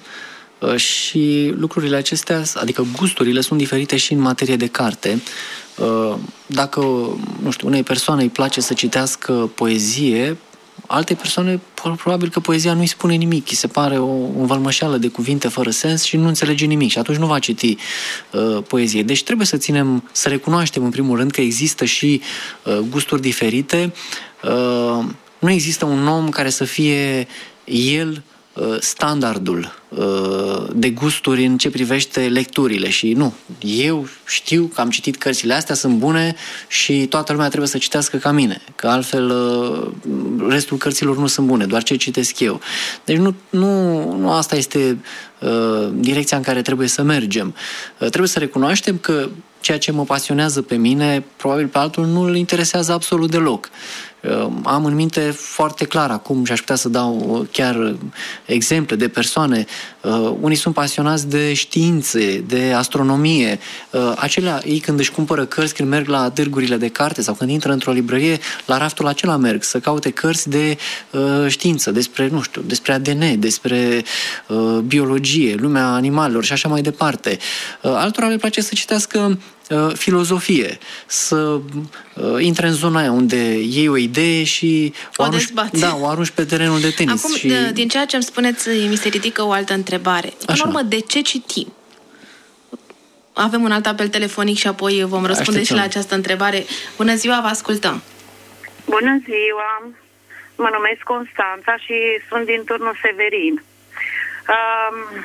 și lucrurile acestea, adică gusturile, sunt diferite și în materie de carte. Dacă, nu știu, unei persoane îi place să citească poezie, alte persoane, probabil că poezia nu îi spune nimic, îi se pare o învălmășeală de cuvinte fără sens și nu înțelege nimic și atunci nu va citi uh, poezie. Deci trebuie să ținem, să recunoaștem în primul rând că există și uh, gusturi diferite. Uh, nu există un om care să fie el uh, standardul de gusturi în ce privește lecturile și nu, eu știu că am citit cărțile astea, sunt bune și toată lumea trebuie să citească ca mine, că altfel restul cărților nu sunt bune, doar ce citesc eu. Deci nu, nu, nu asta este uh, direcția în care trebuie să mergem. Uh, trebuie să recunoaștem că ceea ce mă pasionează pe mine, probabil pe altul nu îl interesează absolut deloc. Am în minte foarte clar acum și aș putea să dau chiar exemple de persoane. Unii sunt pasionați de științe, de astronomie. Acelea, ei când își cumpără cărți, când merg la târgurile de carte sau când intră într-o librărie, la raftul acela merg să caute cărți de știință, despre, nu știu, despre A D N, despre biologie, lumea animalelor și așa mai departe. Altora le place să citească filozofie, să uh, intre în zona aia unde iei o idee și o, o arunci, dezbați. da, o arunci pe terenul de tenis. Acum, și... de, din ceea ce îmi spuneți, mi se ridică o altă întrebare. În urmă, de ce citim? Avem un alt apel telefonic și apoi vom răspunde Așteptăm. și la această întrebare. Bună ziua, vă ascultăm! Bună ziua! Mă numesc Constanța și sunt din turnul Severin. Um...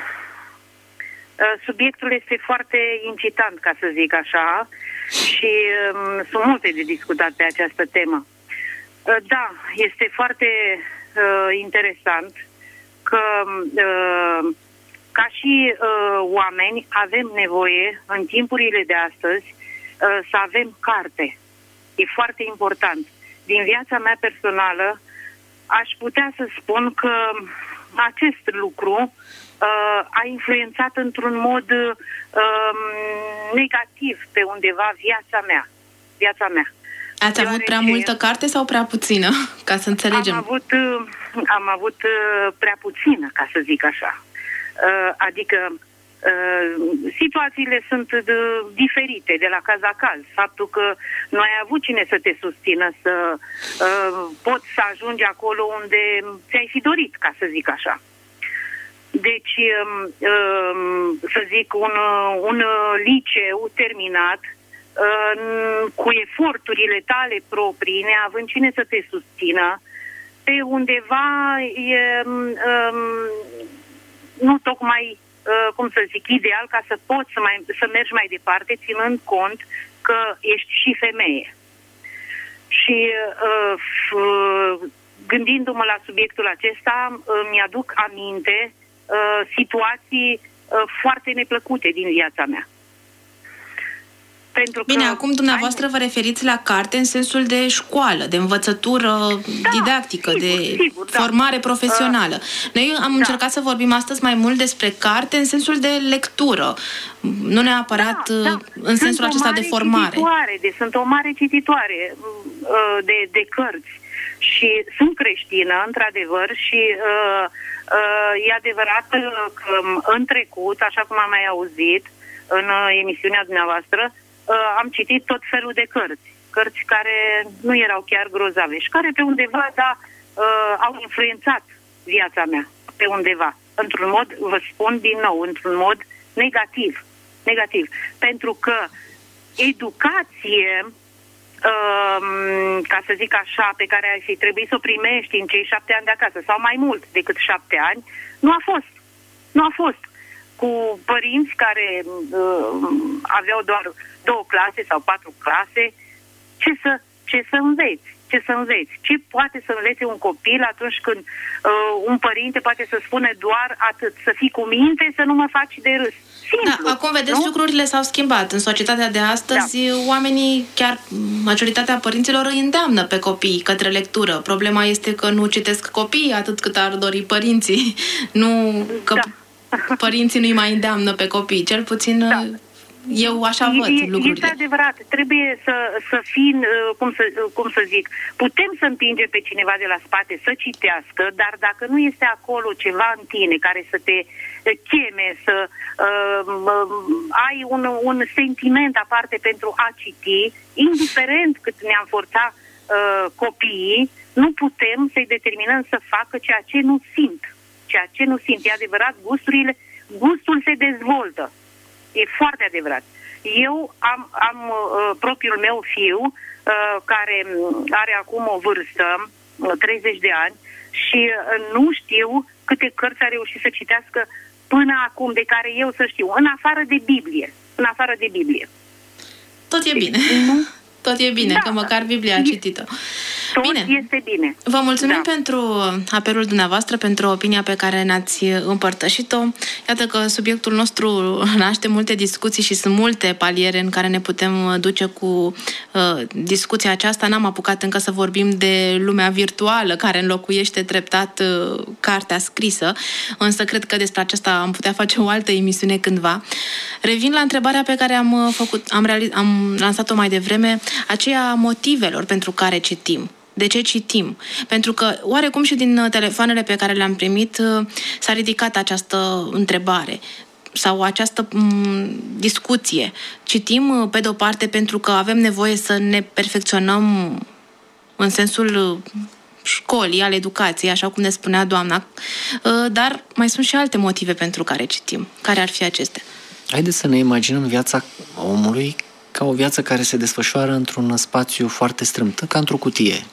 Subiectul este foarte incitant, ca să zic așa, și um, sunt multe de discutat pe această temă. Uh, da, este foarte uh, interesant că uh, ca și uh, oameni avem nevoie în timpurile de astăzi uh, să avem carte. E foarte important. Din viața mea personală aș putea să spun că acest lucru Uh, a influențat într-un mod uh, negativ pe undeva viața mea. Viața mea. Ați avut prea multă carte sau prea puțină? Ca să înțelegem. Am avut, uh, am avut uh, prea puțină, ca să zic așa. Uh, adică uh, situațiile sunt uh, diferite de la caz la caz. Faptul că nu ai avut cine să te susțină, să uh, poți să ajungi acolo unde ți-ai fi dorit, ca să zic așa. Deci, să zic, un, un liceu terminat cu eforturile tale proprii, neavând cine să te susțină, pe undeva e, nu tocmai, cum să zic, ideal ca să poți să, mai, să mergi mai departe, ținând cont că ești și femeie. Și gândindu-mă la subiectul acesta, mi-aduc aminte Uh, situații uh, foarte neplăcute din viața mea. Pentru Bine, că acum dumneavoastră ai... vă referiți la carte în sensul de școală, de învățătură da, didactică, sigur, de sigur, formare da. profesională. Noi am da. încercat să vorbim astăzi mai mult despre carte în sensul de lectură, nu neapărat da, da. în sensul acesta de formare. De, sunt o mare cititoare uh, de, de cărți și sunt creștină, într-adevăr, și uh, uh, e adevărat că în trecut, așa cum am mai auzit în uh, emisiunea dumneavoastră, uh, am citit tot felul de cărți. Cărți care nu erau chiar grozave și care pe undeva, da, uh, au influențat viața mea, pe undeva. Într-un mod, vă spun din nou, într-un mod negativ. Negativ. Pentru că educație, Um, ca să zic așa, pe care ai fi trebuit să o primești în cei șapte ani de acasă, sau mai mult decât șapte ani, nu a fost. Nu a fost. Cu părinți care uh, aveau doar două clase sau patru clase, ce să, ce să înveți? Ce să înveți? Ce poate să învețe un copil atunci când uh, un părinte poate să spune doar atât, să fii cu minte, să nu mă faci de râs? Simplu, da, acum vedeți, nu? lucrurile s-au schimbat. În societatea de astăzi, da. oamenii, chiar majoritatea părinților îi îndeamnă pe copii către lectură. Problema este că nu citesc copiii atât cât ar dori părinții. Nu că da. părinții nu îi mai îndeamnă pe copii. Cel puțin da. eu așa văd e, lucrurile. Este adevărat. Trebuie să, să fim, cum să, cum să zic, putem să împingem pe cineva de la spate să citească, dar dacă nu este acolo ceva în tine care să te cheme, să uh, ai un, un sentiment aparte pentru a citi, indiferent cât ne-am forțat uh, copiii, nu putem să-i determinăm să facă ceea ce nu simt. Ceea ce nu simt. E adevărat, gusturile, gustul se dezvoltă. E foarte adevărat. Eu am, am uh, propriul meu fiu, uh, care are acum o vârstă, uh, treizeci de ani, și uh, nu știu câte cărți a reușit să citească până acum, de care eu să știu, în afară de Biblie. În afară de Biblie. Tot e bine. Nu? Tot e bine, da, că măcar Biblia a citit-o. Tot bine. Este bine. Vă mulțumim da. pentru apelul dumneavoastră, pentru opinia pe care ne-ați împărtășit-o. Iată că subiectul nostru naște multe discuții și sunt multe paliere în care ne putem duce cu uh, discuția aceasta. N-am apucat încă să vorbim de lumea virtuală care înlocuiește treptat uh, cartea scrisă, însă cred că despre aceasta am putea face o altă emisiune cândva. Revin la întrebarea pe care am, făcut, am, realiz- am lansat-o mai devreme, aceea motivelor pentru care citim. De ce citim? Pentru că, oarecum și din telefoanele pe care le-am primit, s-a ridicat această întrebare sau această m- discuție. Citim, pe de-o parte, pentru că avem nevoie să ne perfecționăm în sensul școlii, al educației, așa cum ne spunea doamna, dar mai sunt și alte motive pentru care citim. Care ar fi acestea? Haideți să ne imaginăm viața omului ca o viață care se desfășoară într-un spațiu foarte strâmt, ca într-o cutie.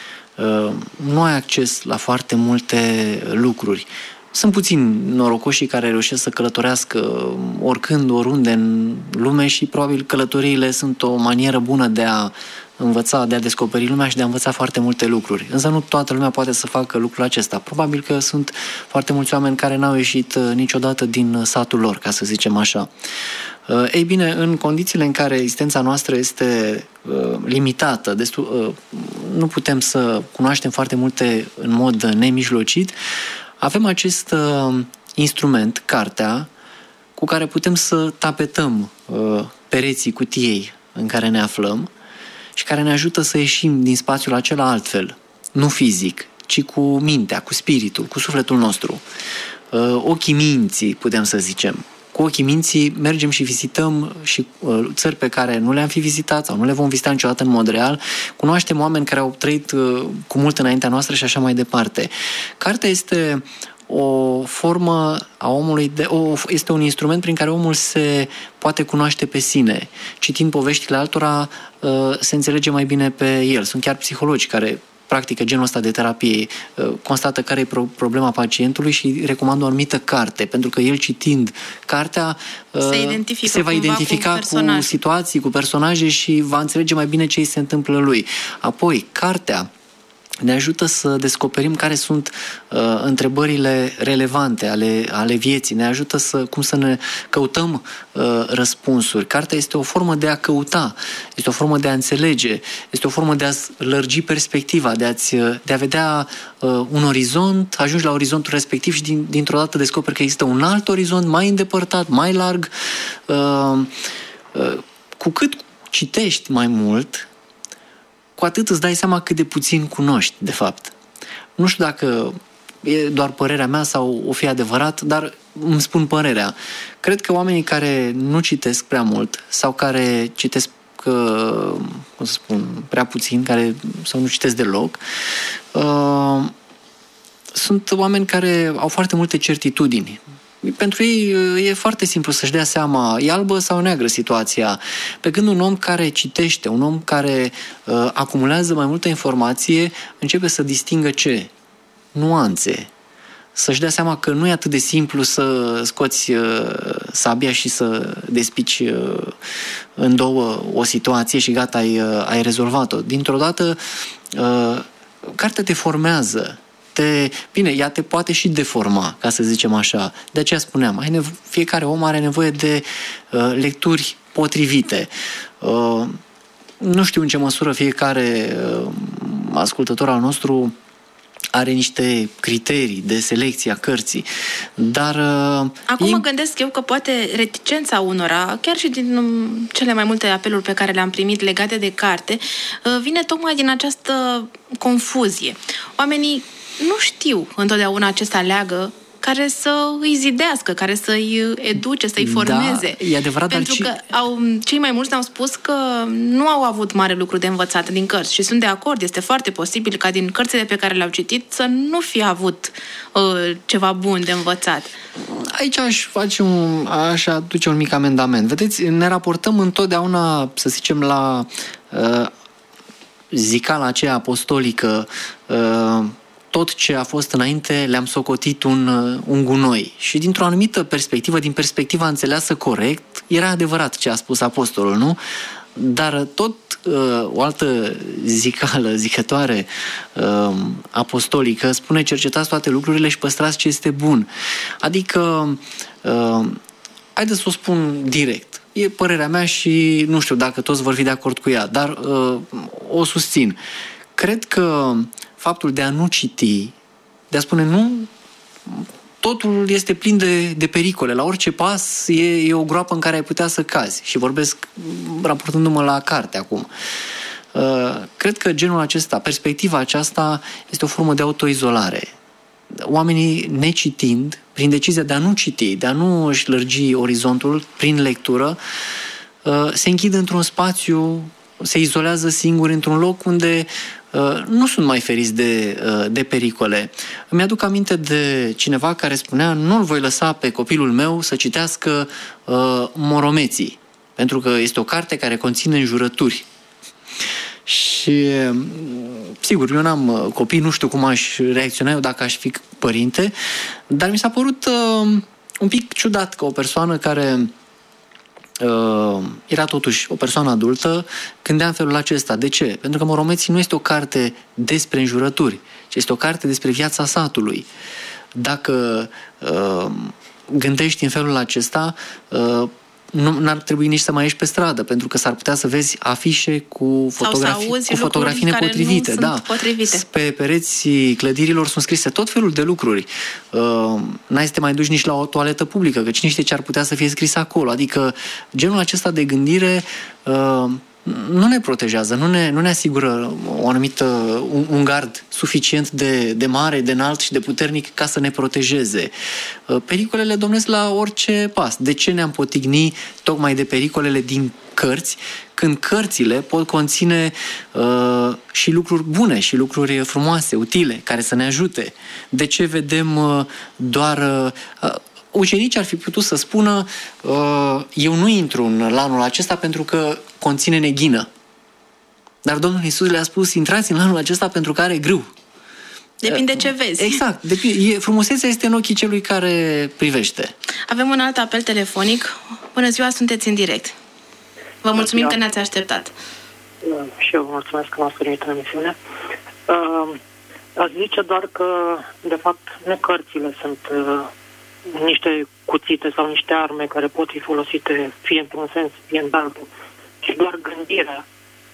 Nu ai acces la foarte multe lucruri. Sunt puțini norocoșii care reușesc să călătorească oricând, oriunde în lume și probabil călătoriile sunt o manieră bună de a învăța, de a descoperi lumea și de a învăța foarte multe lucruri. Însă nu toată lumea poate să facă lucrul acesta. Probabil că sunt foarte mulți oameni care n-au ieșit niciodată din satul lor, ca să zicem așa. Ei bine, în condițiile în care existența noastră este uh, limitată, destul, uh, nu putem să cunoaștem foarte multe în mod nemijlocit, avem acest uh, instrument, cartea, cu care putem să tapetăm uh, pereții cutiei în care ne aflăm și care ne ajută să ieșim din spațiul acela altfel, nu fizic, ci cu mintea, cu spiritul, cu sufletul nostru. Uh, ochii minții, putem să zicem. Cu ochii minții mergem și vizităm și uh, țări pe care nu le-am fi vizitat sau nu le vom vizita niciodată în mod real. Cunoaștem oameni care au trăit uh, cu mult înaintea noastră și așa mai departe. Cartea este o formă a omului, de, o, este un instrument prin care omul se poate cunoaște pe sine. Citind poveștile altora, uh, se înțelege mai bine pe el. Sunt chiar psihologi care practică genul ăsta de terapie, constată care e problema pacientului și recomandă o anumită carte, pentru că el citind cartea se, se va identifica cu, cu situații, cu personaje și va înțelege mai bine ce îi se întâmplă lui. Apoi, cartea ne ajută să descoperim care sunt uh, întrebările relevante ale, ale vieții, ne ajută să, cum să ne căutăm uh, răspunsuri. Cartea este o formă de a căuta, este o formă de a înțelege, este o formă de a lărgi perspectiva, de, a-ți, de a vedea uh, un orizont, ajungi la orizontul respectiv și din, dintr-o dată descoperi că există un alt orizont mai îndepărtat, mai larg. Uh, uh, cu cât citești mai mult, cu atât îți dai seama cât de puțin cunoști, de fapt. Nu știu dacă e doar părerea mea sau o fi adevărat, dar îmi spun părerea. Cred că oamenii care nu citesc prea mult sau care citesc, cum să spun, prea puțin, care sau nu citesc deloc, uh, sunt oameni care au foarte multe certitudini. Pentru ei e foarte simplu să-și dea seama, e albă sau neagră situația. Pe când un om care citește, un om care uh, acumulează mai multă informație, începe să distingă ce? Nuanțe. Să-și dea seama că nu e atât de simplu să scoți uh, sabia și să despici uh, în două o situație și gata, ai, uh, ai rezolvat-o. Dintr-o dată, uh, cartea te formează. Te, bine, ea te poate și deforma, ca să zicem așa. De aceea spuneam, ai nevo- fiecare om are nevoie de uh, lecturi potrivite. Uh, nu știu în ce măsură fiecare uh, ascultător al nostru are niște criterii de selecție a cărții, dar... Uh, Acum e... mă gândesc eu că poate reticența unora, chiar și din um, cele mai multe apeluri pe care le-am primit legate de carte, uh, vine tocmai din această confuzie. Oamenii nu știu întotdeauna ce să aleagă care să îi zidească, care să-i educe, să-i formeze. Da, e adevărat, pentru dar că au, cei mai mulți ne-au spus că nu au avut mare lucru de învățat din cărți și sunt de acord, este foarte posibil ca din cărțile pe care le-au citit să nu fi avut uh, ceva bun de învățat. Aici aș face un, aș aduce un mic amendament. Vedeți, ne raportăm întotdeauna, să zicem, la uh, zicala aceea apostolică, uh, tot ce a fost înainte le-am socotit un, un gunoi. Și dintr-o anumită perspectivă, din perspectiva înțeleasă corect, era adevărat ce a spus apostolul, nu? Dar tot uh, o altă zicală, zicătoare uh, apostolică spune: cercetați toate lucrurile și păstrați ce este bun. Adică, uh, haideți să o spun direct, e părerea mea și nu știu dacă toți vor fi de acord cu ea, dar uh, o susțin. Cred că faptul de a nu citi, de a spune nu, totul este plin de, de pericole. La orice pas e, e o groapă în care ai putea să cazi. Și vorbesc raportându-mă la carte acum. Uh, cred că genul acesta, perspectiva aceasta, este o formă de autoizolare. Oamenii, necitind, prin decizia de a nu citi, de a nu își lărgi orizontul prin lectură, uh, se închid într-un spațiu, se izolează singuri într-un loc unde uh, nu sunt mai feriți de, uh, de pericole. Îmi aduc aminte de cineva care spunea: nu-l voi lăsa pe copilul meu să citească uh, Moromeții, pentru că este o carte care conține înjurături. Și sigur, eu n-am copii, nu știu cum aș reacționa eu dacă aș fi părinte, dar mi s-a părut uh, un pic ciudat că o persoană care Uh, era totuși o persoană adultă, gândea în felul acesta. De ce? Pentru că Moromeții nu este o carte despre înjurături, ci este o carte despre viața satului. Dacă uh, gândești în felul acesta, uh, nu n-ar trebui nici să mai ieși pe stradă, pentru că s-ar putea să vezi afișe cu fotografii, cu fotografii nepotrivite. Da. Potrivite. Pe pereții clădirilor sunt scrise tot felul de lucruri. Uh, n-ai să te mai duci nici la o toaletă publică, că cine știe ce ar putea să fie scris acolo. Adică genul acesta de gândire uh, nu ne protejează, nu ne, nu ne asigură o anumită, un, un gard suficient de, de mare, de înalt și de puternic ca să ne protejeze. Pericolele domnesc la orice pas. De ce ne-am potigni tocmai de pericolele din cărți, când cărțile pot conține uh, și lucruri bune, și lucruri frumoase, utile, care să ne ajute? De ce vedem uh, doar... Uh, Ucenicii ar fi putut să spună: eu nu intru în lanul acesta pentru că conține neghină. Dar Domnul Iisus le-a spus: intrați în lanul acesta pentru că are grâu. Depinde ce vezi. Exact. Depinde. Frumusețea este în ochii celui care privește. Avem un alt apel telefonic. Bună ziua, sunteți în direct. Vă mulțumim că ne-ați așteptat. Și eu vă mulțumesc că m-ați primit în emisiune. Uh, aș zice doar că, de fapt, nu cărțile sunt... Uh, niște cuțite sau niște arme care pot fi folosite fie într-un sens, fie în altul. Și doar gândirea,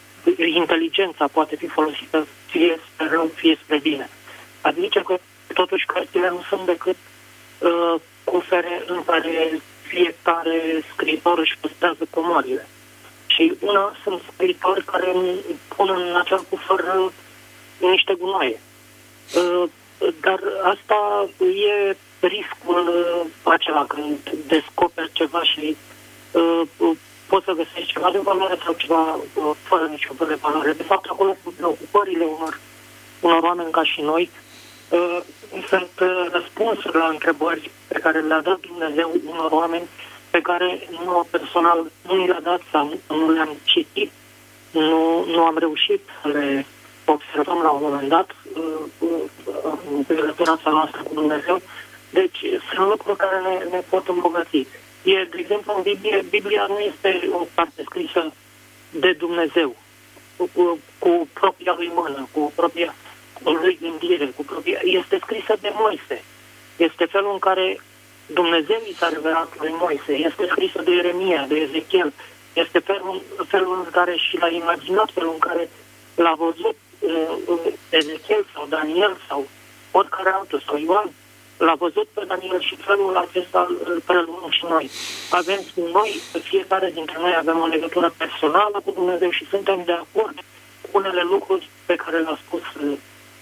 inteligența poate fi folosită fie spre rău, fie spre bine. Adică că totuși cărțile nu sunt decât uh, cufere în care fiecare scriitor își păstrează comorile. Și una sunt scriitori care pun în acel cufăr niște gunoaie. Uh, dar asta e riscul uh, acela când descoperi ceva și uh, uh, poți să găsești ceva de valoare sau ceva uh, fără nicio fel de valoare. De fapt, acolo sunt preocupările unor, unor oameni ca și noi. Uh, sunt uh, răspunsuri la întrebări pe care le-a dat Dumnezeu unor oameni pe care nouă personal nu ni le-a dat sau nu le-am citit, nu, nu am reușit să le observăm la un moment dat uh, uh, în legătura noastră cu Dumnezeu. Deci sunt lucruri care ne, ne pot îmbogăți. E, de exemplu, în Biblie, Biblia nu este o carte scrisă de Dumnezeu, cu, cu, cu propria lui mână, cu propria lui gândire, cu propria... este scrisă de Moise. Este felul în care Dumnezeu i s-a revelat lui Moise. Este scrisă de Ieremia, de Ezechiel. Este felul, felul în care și l-a imaginat, felul în care l-a văzut uh, Ezechiel sau Daniel sau oricare altul, sau Ioan. L-a văzut pe Daniel și felul acesta îl preluăm și noi. Avem noi, fiecare dintre noi avem o legătură personală cu Dumnezeu și suntem de acord cu unele lucruri pe care le-a spus uh,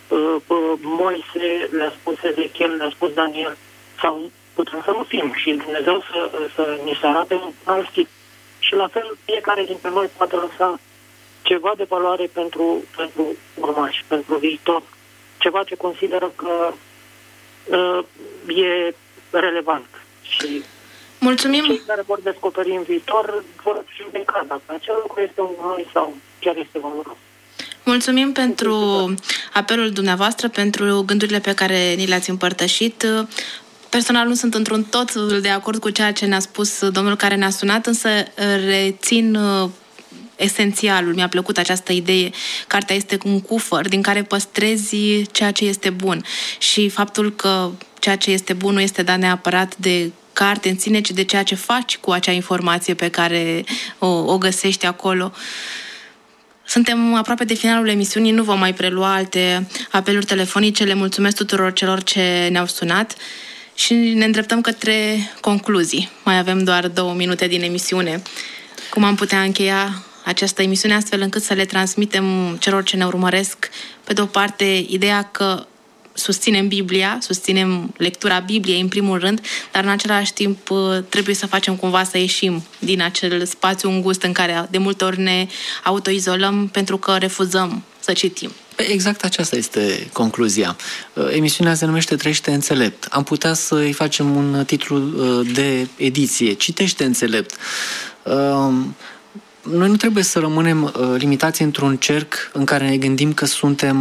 uh, Moise, le-a spus Ezechiel, le-a spus Daniel. Sau putem să nu fim și Dumnezeu să, să ni se arate un alt tip. Și la fel, fiecare dintre noi poate lăsa ceva de valoare pentru, pentru urmași, pentru viitor. Ceva ce consideră că uh, e relevant. Și mulțumim. Cei care vor descoperi în viitor vor judeca dacă acel lucru este un noi sau chiar este valoros. Mulțumim pentru apelul dumneavoastră, pentru gândurile pe care ni le-ați împărtășit. Personal nu sunt într-un totul de acord cu ceea ce ne-a spus domnul care ne-a sunat, însă rețin esențialul. Mi-a plăcut această idee. Cartea este un cufăr din care păstrezi ceea ce este bun. Și faptul că ceea ce este bun nu este dat neapărat de carte în sine, ci de ceea ce faci cu acea informație pe care o, o găsești acolo. Suntem aproape de finalul emisiunii, nu vom mai prelua alte apeluri telefonice. Le mulțumesc tuturor celor ce ne-au sunat și ne îndreptăm către concluzii. Mai avem doar două minute din emisiune. Cum am putea încheia această emisiune astfel încât să le transmitem celor ce ne urmăresc, pe de o parte, ideea că susținem Biblia, susținem lectura Bibliei în primul rând, dar în același timp trebuie să facem cumva să ieșim din acel spațiu îngust în care de multe ori ne autoizolăm pentru că refuzăm să citim. Exact aceasta este concluzia. Emisiunea se numește Trăiește înțelept. Am putea să-i facem un titlu de ediție. Citește înțelept. Noi nu trebuie să rămânem limitați într-un cerc în care ne gândim că suntem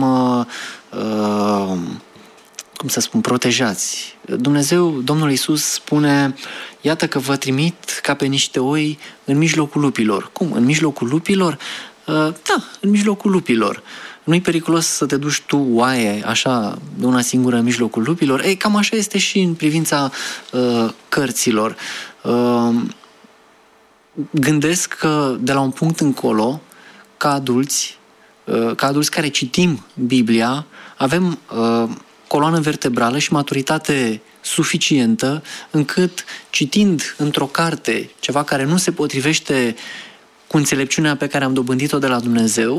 cum să spun, protejați. Dumnezeu, Domnul Iisus spune: iată că vă trimit ca pe niște oi în mijlocul lupilor. Cum? În mijlocul lupilor? Da, în mijlocul lupilor. Nu-i periculos să te duci tu, oaie, așa, de una singură în mijlocul lupilor? Ei, cam așa este și în privința uh, cărților. Uh, gândesc că de la un punct încolo, ca adulți, uh, ca adulți care citim Biblia, avem uh, coloană vertebrală și maturitate suficientă încât, citind într-o carte ceva care nu se potrivește cu înțelepciunea pe care am dobândit-o de la Dumnezeu,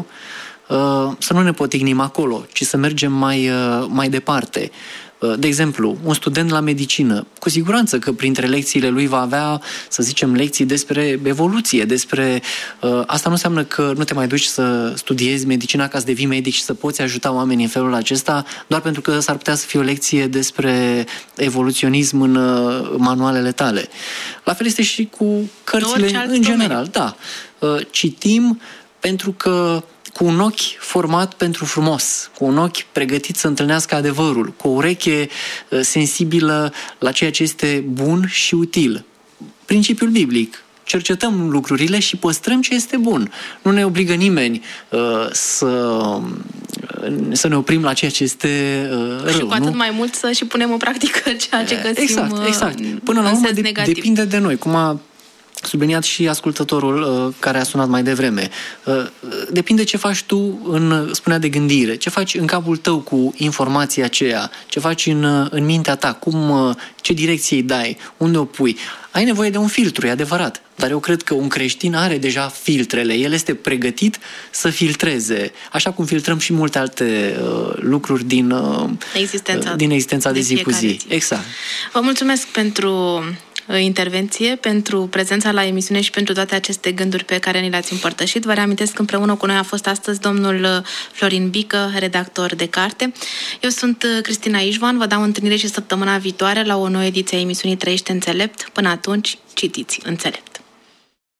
să nu ne potignim acolo, ci să mergem mai, mai departe. De exemplu, un student la medicină, cu siguranță că printre lecțiile lui va avea, să zicem, lecții despre evoluție, despre... Asta nu înseamnă că nu te mai duci să studiezi medicina ca să devii medic și să poți ajuta oamenii în felul acesta, doar pentru că s-ar putea să fie o lecție despre evoluționism în manualele tale. La fel este și cu cărțile în general. Da. Citim pentru că cu un ochi format pentru frumos, cu un ochi pregătit să întâlnească adevărul, cu o ureche sensibilă la ceea ce este bun și util. Principiul biblic. Cercetăm lucrurile și păstrăm ce este bun. Nu ne obligă nimeni uh, să, să ne oprim la ceea ce este uh, rău. Și cu atât nu? mai mult să și punem în practică ceea ce găsim. Exact, exact. Până la urmă de, depinde de noi. Cum a subliniat și ascultătorul uh, care a sunat mai devreme. Uh, depinde ce faci tu în, spunea de gândire, ce faci în capul tău cu informația aceea, ce faci în, în mintea ta, cum, uh, ce direcție îi dai, unde o pui. Ai nevoie de un filtru, e adevărat, dar eu cred că un creștin are deja filtrele, el este pregătit să filtreze, așa cum filtrăm și multe alte uh, lucruri din, uh, existența, din existența de, de zi cu zi. zi. Exact. Vă mulțumesc pentru intervenție, pentru prezența la emisiune și pentru toate aceste gânduri pe care ni le-ați împărtășit. Vă reamintesc că împreună cu noi a fost astăzi domnul Florin Bică, redactor de carte. Eu sunt Cristina Ișvan, vă dau întâlnire și săptămâna viitoare la o nouă ediție a emisiunii Trăiește înțelept. Până atunci, citiți înțelept!